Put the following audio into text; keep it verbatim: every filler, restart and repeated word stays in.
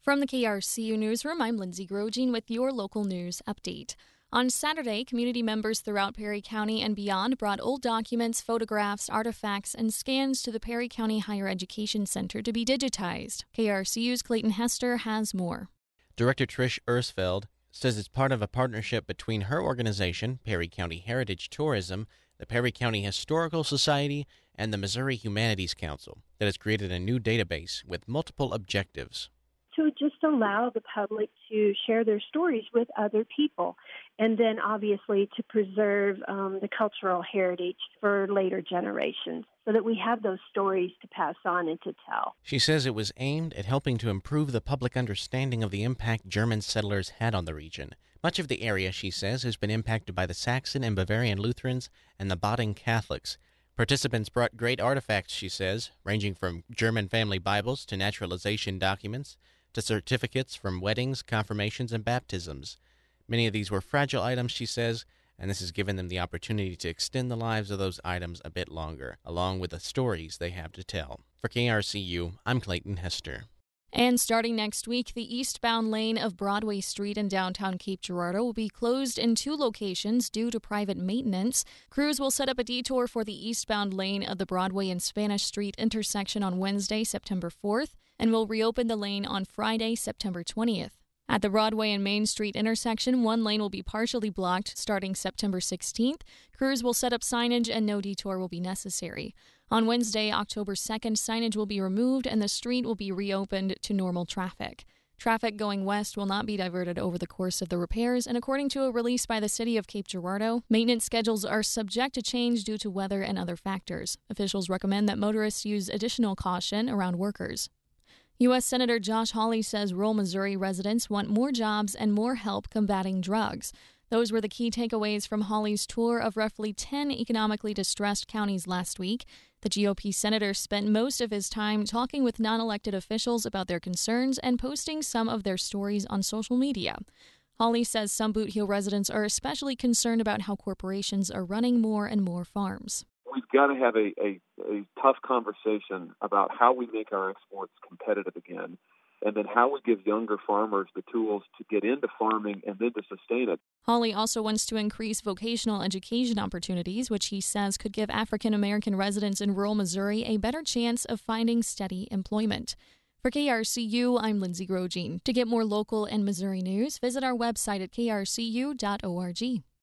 From the K R C U Newsroom, I'm Lindsay Grosjean with your local news update. On Saturday, community members throughout Perry County and beyond brought old documents, photographs, artifacts, and scans to the Perry County Higher Education Center to be digitized. K R C U's Clayton Hester has more. Director Trish Ersfeld says it's part of a partnership between her organization, Perry County Heritage Tourism, the Perry County Historical Society, and the Missouri Humanities Council that has created a new database with multiple objectives. To just allow the public to share their stories with other people, and then obviously to preserve um, the cultural heritage for later generations so that we have those stories to pass on and to tell. She says it was aimed at helping to improve the public understanding of the impact German settlers had on the region. Much of the area, she says, has been impacted by the Saxon and Bavarian Lutherans and the Baden Catholics. Participants brought great artifacts, she says, ranging from German family Bibles to naturalization documents, to certificates from weddings, confirmations, and baptisms. Many of these were fragile items, she says, and this has given them the opportunity to extend the lives of those items a bit longer, along with the stories they have to tell. For K R C U, I'm Clayton Hester. And starting next week, the eastbound lane of Broadway Street in downtown Cape Girardeau will be closed in two locations due to private maintenance. Crews will set up a detour for the eastbound lane of the Broadway and Spanish Street intersection on Wednesday, September fourth, and will reopen the lane on Friday, September twentieth. At the Broadway and Main Street intersection, one lane will be partially blocked starting September sixteenth. Crews will set up signage and no detour will be necessary. On Wednesday, October second, signage will be removed and the street will be reopened to normal traffic. Traffic going west will not be diverted over the course of the repairs, and according to a release by the City of Cape Girardeau, maintenance schedules are subject to change due to weather and other factors. Officials recommend that motorists use additional caution around workers. U S Senator Josh Hawley says rural Missouri residents want more jobs and more help combating drugs. Those were the key takeaways from Hawley's tour of roughly ten economically distressed counties last week. The G O P senator spent most of his time talking with non-elected officials about their concerns and posting some of their stories on social media. Hawley says some Boot Heel residents are especially concerned about how corporations are running more and more farms. We've got to have a, a, a tough conversation about how we make our exports competitive again, and then how we give younger farmers the tools to get into farming and then to sustain it. Hawley also wants to increase vocational education opportunities, which he says could give African American residents in rural Missouri a better chance of finding steady employment. For K R C U, I'm Lindsay Grosjean. To get more local and Missouri news, visit our website at k r c u dot org.